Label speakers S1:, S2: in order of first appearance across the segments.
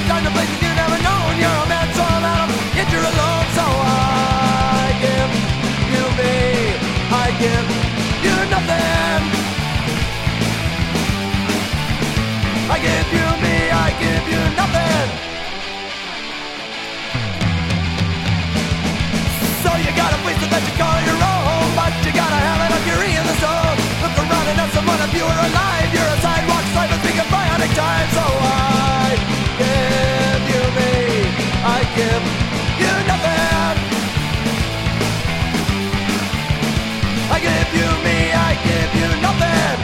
S1: time to places you never known. You're a man, so I'm out of, yet you're alone. So I give you me, I give you nothing. I give you me, I give you nothing. So you got a place that you call your own, but you gotta have an Mercury in the soul. Look around and ask someone if you were alive. You're a sidewalk slave and speak of bionic time. So I give you me, I give you nothing. I give you me, I give you nothing.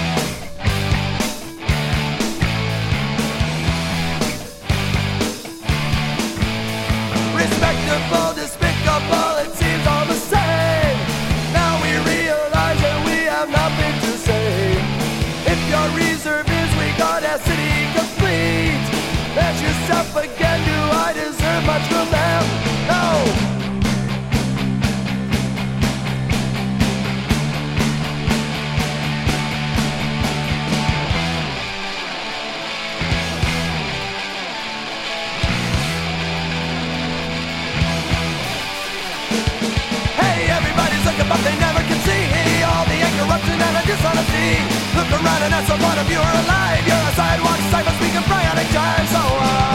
S1: Respectable, despicable, it seems all the same. Now we realize that we have nothing to say. If your reserve is weak, audacity complete, ask yourself again, do I deserve much from them? No. But they never can see all the corruption and the dishonesty. Look around and ask someone if you're alive. You're a sidewalk cyber speaking bionic time. So